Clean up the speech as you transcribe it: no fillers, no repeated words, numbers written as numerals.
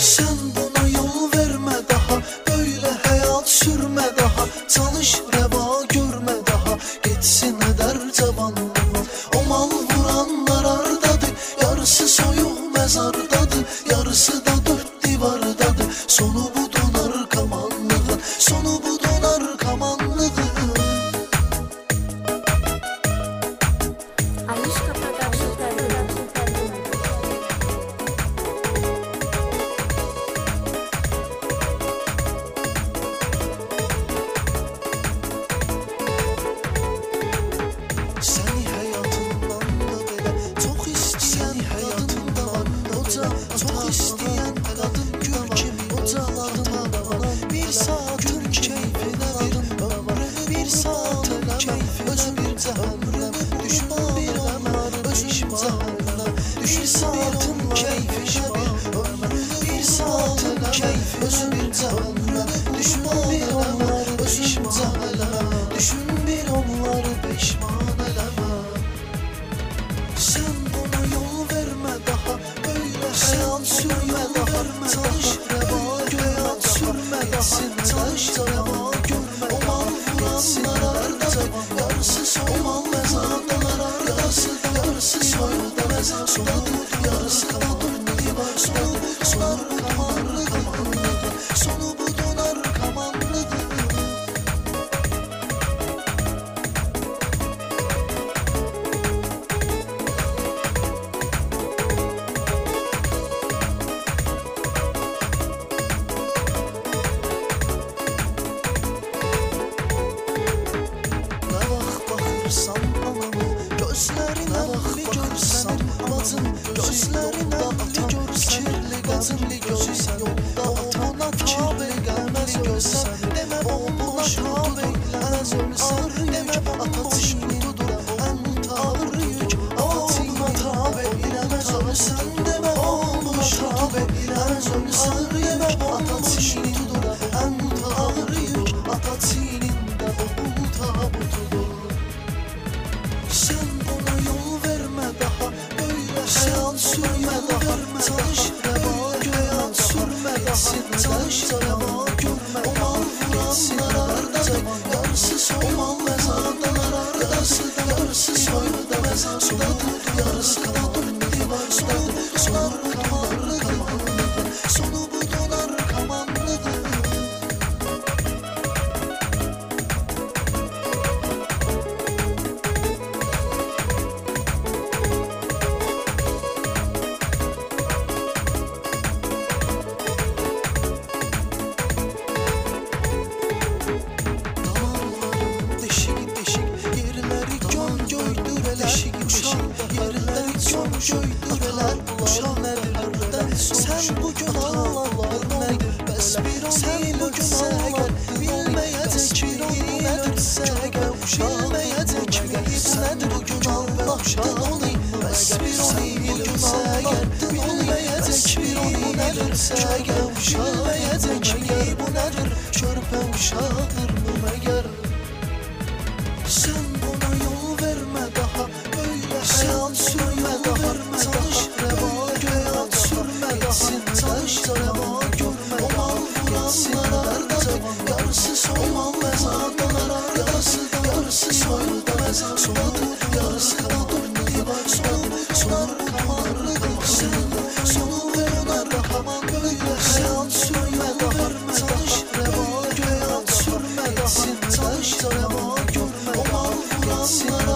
Sen buna yol verme daha, böyle hayat sürme daha. Çalış reva görme daha, geçsin eder cavanlığın. O mal vuranlar ardadır, yarısı soyuq mezardadır, yarısı da dört divardadır. Sonu bu donar kamanlığın, sonu bu donar kamanlığın. Seni hayatından da belə çox istəyən həyatında var. Oca çox istəyən qadın gül kimi ocalarına var. Bir saatın keyfinə bir ömrünü, bir saatın keyfinə bir ömrünü düşün bir onlar peşmanına. Bir saatın keyfinə bir ömrünü, bir saatın keyfinə bir ömrünü düşün bir onlar peşmanına. Düşün bir onlar peşman. Sen buna yol verme daha, böyle hayat sürme daha. Çalış reva hayat sürme daha. Çalış reva görme. O mal vuranlar ardadır, yarısı soymal mezardalar ardası, yarısı soyulda mezar. Sonu yarısı da dört divar, sonu donar kamanlıdır, sonu bu donar kamanlıdır. Baxırsan anamı, gözlərinə bir görsən bacım, gözlərinə bir görsən kirli qadınlı görsən, yolda ona tabe gəlməz görsən, demə buna tabe gəlməz ölsən, demə ata çiğnidir ən ağır yük, atina tabe eləməz ölsən, demə ona tabe eləməz ölsən, demə ata çiğnidir ən ağır yük, ata çiğnində bu tabutudur. Sen buna yol verme daha, böyle hayat sürme daha. Çalış reva hayat sürme daha. Çalış reva görme. O mal vuranlar ardadır, yarısı soymal mezardalar ardası, yarısı soyulda mezardadır, yarısı da dört divardadır. Sonu kamanlı kamanlıdır, sonu bu donar kamanlıdır. Göydürələr uşaq nədirlərdən sən bugün ağlar nədir? Bəs bir sən bugün ağlar bilməyəcək ki bu nədirsə bilməyəcək ki sən bugün ağlardın onu. Bəs bir sən bugün ağlardın bilməyəcək ki bu nədirsə bilməyəcək ki bu nədir? Körpə uşaqdırmı məgər? Sen buna yol verme daha, böyle hayat sürme daha. Çalış reva hayat sürme daha. Çalış reva görme. O mal vuranlar ardadır, yarısı soymal mezardalar ardası, yarısı soyulda mezar. Sonu yarısı da dört divar, sonu kamanlı sen. Sonu verenler kaman, böyle hayat sürme daha. Çalış reva hayat sürme daha. Çalış reva görme. O mal vuranlar